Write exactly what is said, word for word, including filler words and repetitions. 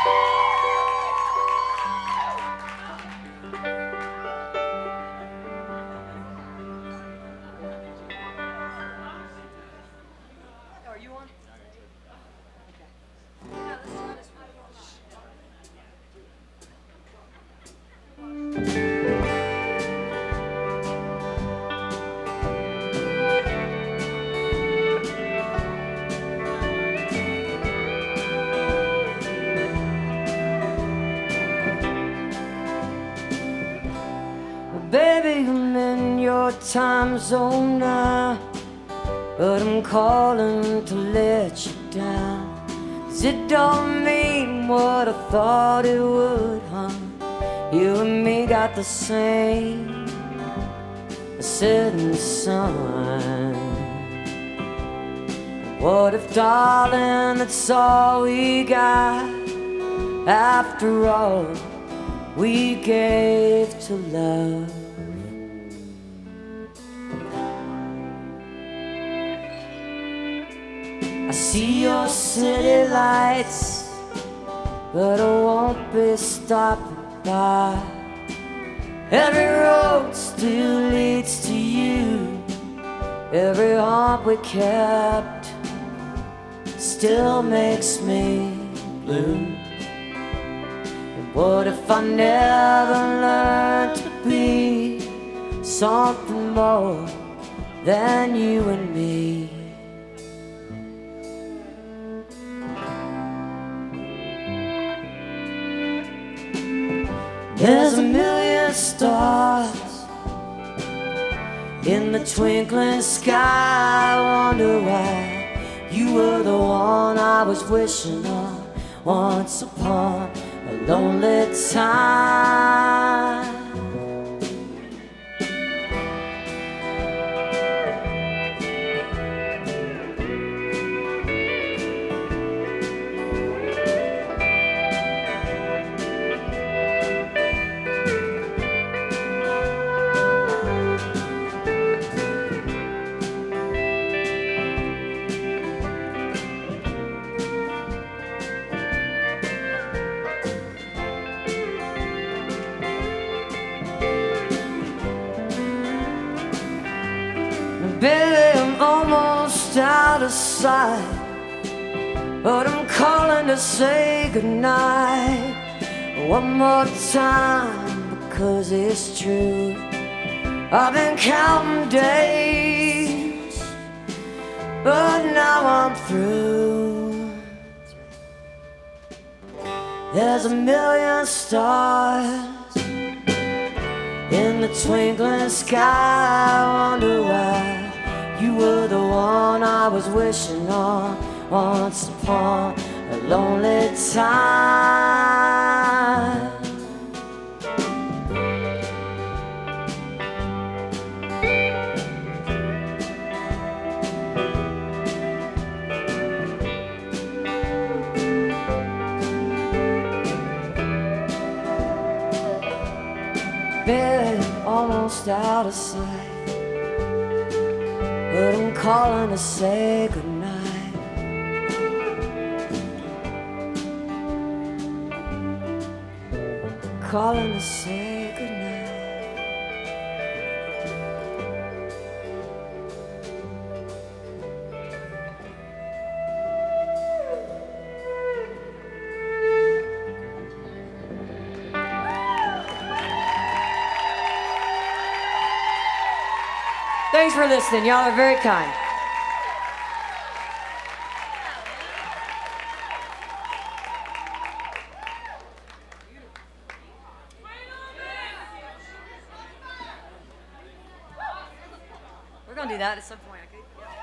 Baby, I'm in your time zone now, but I'm calling to let you down. 'Cause it don't mean what I thought it would, huh? You and me got the same setting sun. What if, darling, that's all we got? After all we gave to love. I see your city lights, but I won't be stopping by. Every road still leads to you. Every heart we kept still makes me blue. And what if I never learned to be something more than you and me? There's a million stars in the twinkling sky. I wonder why you were the one I was wishing on once upon a lonely time. Baby, I'm almost out of sight, but I'm calling to say goodnight one more time, because it's true. I've been counting days, but now I'm through. There's a million stars in the twinkling sky. I wonder why you were the one I was wishing on once upon a lonely time. Been almost out of sight, but I'm calling to say goodnight. Calling to say goodnight. Thanks for listening. Y'all are very kind. We're gonna do that at some point, okay? Yeah.